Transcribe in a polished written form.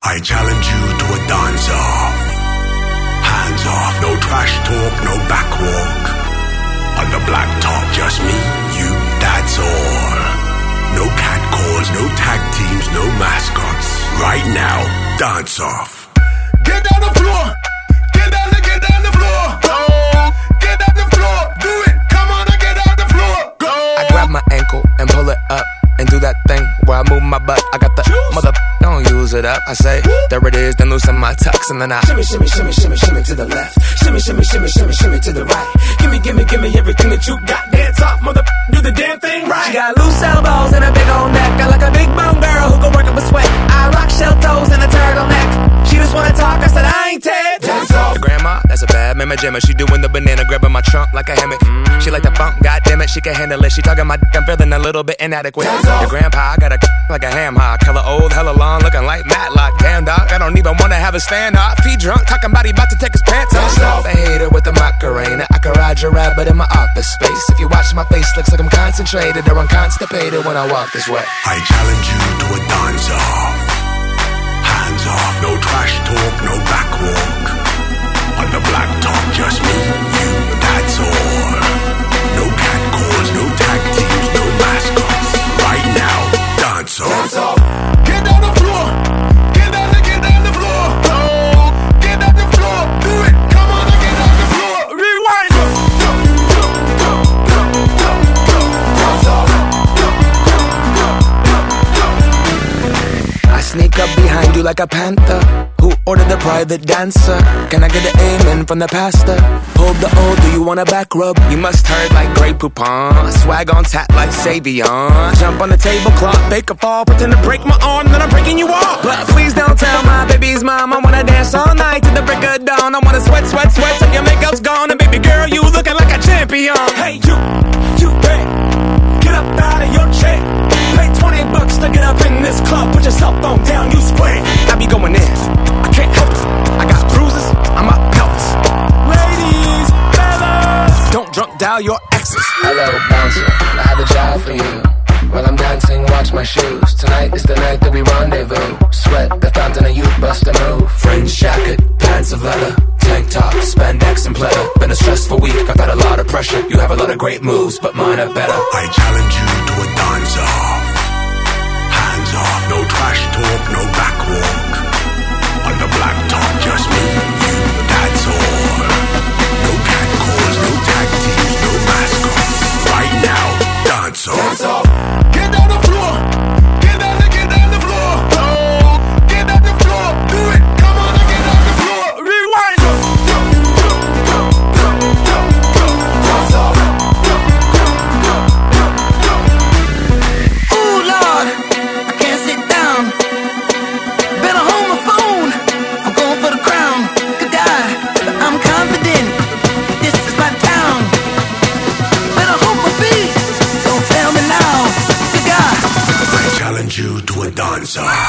I challenge you to a dance-off. Hands off, no trash talk, no backwalk. On the black top, just me, you, that's all. No catcalls, no tag teams, no mascots. Right now, dance-off. Get on the floor! Get on the floor! Go! Get on the floor! Do it! Come on and get on the floor! Go! I grab my ankle and pull it up and do that thing where I move my butt. I got the mother, don't use it up. I say, there it is, then loosen my tux and then I shimmy, shimmy, shimmy, shimmy, shimmy to the left. Shimmy, shimmy, shimmy, shimmy, shimmy to the right. Gimme, gimme, gimme everything that you got. Dance off, mother, do the damn thing right. She got loose elbows and a big old neck. I like a big bone girl who can work up a sweat. I rock shell toes and a turtleneck. She just wanna talk, I said I ain't Ted. Dance off. Your grandma, that's a bad mama jammer. She doing the banana, grabbing my trunk like a hammock. She like the funk, goddamn it, she can handle it. She talking my dick, I'm feeling a little bit inadequate. Your grandpa got a like a ham hock, hella old, hella long, looking like Matlock. Damn dog, I don't even wanna have a standoff. He drunk, talking about he about to take his pants off. I hate her with the Macarena. I can ride your rabbit in my office space. If you watch my face, looks like I'm concentrated or I'm constipated when I walk this way. I challenge you to a dance-off. Hands off, no trash talk, no backwalk. On the black top, just me, you, that's all. No catcalls, no tag teams, no mascots. Right now, dance off. Dance off. Get on the floor. Get on the floor. Go. Get on the floor. Do it. Come on and get on the floor. Rewind. Dance off. I sneak up behind you like a panther. Who ordered the private dancer? Can I get an amen from the pastor? Hold the O, do you want a back rub? You must heard like Grey Poupon. Swag on tap like Savion. Jump on the tablecloth, bake a fall, pretend to break my arm, then I'm breaking you off. But please don't tell my baby's mom I wanna dance all night to the break of dawn. I wanna sweat, sweat, sweat till your makeup's gone. And baby girl, you looking like a champion. Hey you pay. Get up out of your chair. Pay $20 to get up in this club. Put your cell phone down, you square. I be going in, I can't help it. I got bruises, I'm a pelvis. Ladies, fellas, don't drunk dial your exes. Hello, bouncer, I have a job for you. While I'm dancing, watch my shoes. Tonight is the night that we rendezvous. Sweat the fountain of youth, bust a move. Fringe jacket, pants of leather, tank top, spandex and pleather. Been a stressful week, I've had a lot of pressure. You have a lot of great moves, but mine are better. I challenge you to a dance-off. Hands off, no trash talk, no backwalk. On the black top, just me, you, that's all. No catcalls, no tag teams, no mascots. Right now, dance off. Dance off. Get on the floor. Get on the floor. Go. Get on the floor. Do it. Come on and get on the floor. Rewind. Dance off. ooh Lord, I can't sit down. Better hold my phone. I'm going for the crown. Could die, I'm confident. This is my town. Better hold my feet. Don't fail me now. Good God. I challenge you to a dance-off.